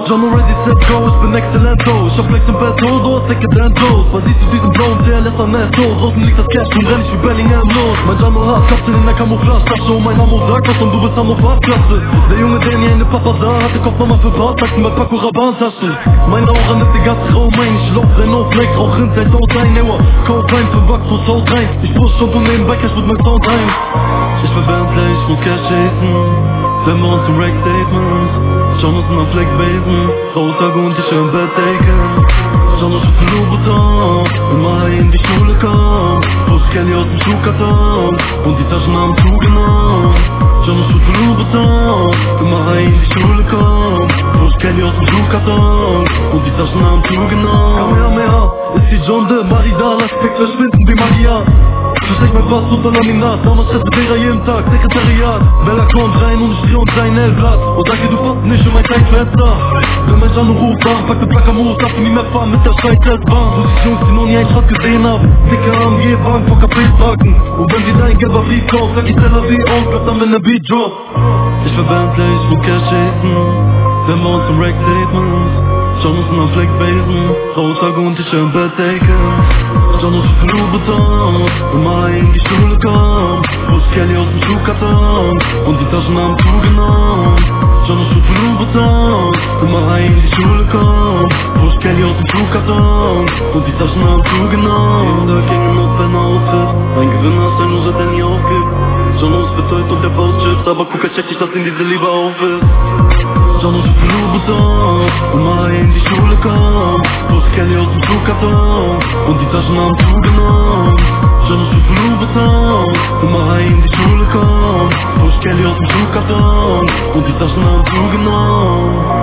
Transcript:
John already set go, ich bin exzellent, oh. Ich hab Flex im Bett, oh, du hast decadent Dose. Was siehst du diesen blauen, der lässt an Nest, oh. Draußen liegt das Cash und renn ich wie Bellingham los. Mein Jano hat Kapsel in der Camouflage-Tasche und mein Amo sagt was und du bist Amo Fahrtklasse. Der Junge, der nie eine Papa sah, hatte Kopf nochmal für Bartaxen bei Paco Rabanne-Taschen. Meine Aura nimmt den ganzen Raum ein, ich lauf rein auf Flex, rauch hin, seit Haut ein, Ewa. Code rein, für Bucks, wo Haut rein. Ich push schon von nebenbei, Cash mit mein Sound rein. Ich will Bentley, ich muss Cash chasen. Wenn wir uns im Rack-Statements John muss mal Flex basen, Rottag und ich im Bett taken. John ist für Louboutin, immer in die Schule kam. Push Kelly aus dem Schuhkarton und die Taschen haben zugenommen. John ist für Louboutin, immer in die Schule kam. Push Kelly aus dem Schuhkarton und die Taschen haben zugenommen. Kamehameha, ist die John de Marida, lass Flex verschwinden wie Maria. Versteck mein Pass unter Laminat, damals schätze Vera jeden Tag, Sekretariat. Bella kommt rein und ich dreh und sein L-Blatt und sage, du passt nicht in mein Zeitfenster. Wenn mein Jano ruft, dann pack den Placker Moos, darf nie mehr fahren mit der Scheiß-Testbahn. Wo sich Jungs, die noch nie einen Schrott gesehen hab, dicke AMG-Wagen vor Cafés parken. Und wenn sie dein gelber Brief kauft, sag ich Tel Aviv aus, bleib dann, wenn der Beat droppt. Ich will Bentley, ich will Cash chasen, wenn wir uns im Rack-Statements John muss mal Flex basen, Rottag und ich im Bett taken. John ist für Louboutin, immer in die Schule kam. Push Kelly aus dem Schuhkarton und die Taschen haben zugenommen. John ist für Louboutin, immer in die Schule kam. Push Kelly aus dem Schuhkarton und die Taschen haben zugenommen. Jeden Tag hängen auf ein Outfit, ein Gewinner ist ein Loser, der nie aufgibt. John ist beteuert und der baut Chips, aber guck, check dich, dass ihn diese Liebe auf ist. John ist für Louboutin, immer in die Schule kam. Push Kelly aus dem Schuhkarton und die Taschen haben zugenommen. John ist für Louboutin, immer in die Schule kam. Push Kelly aus dem Schuhkarton und die Taschen haben zugenommen.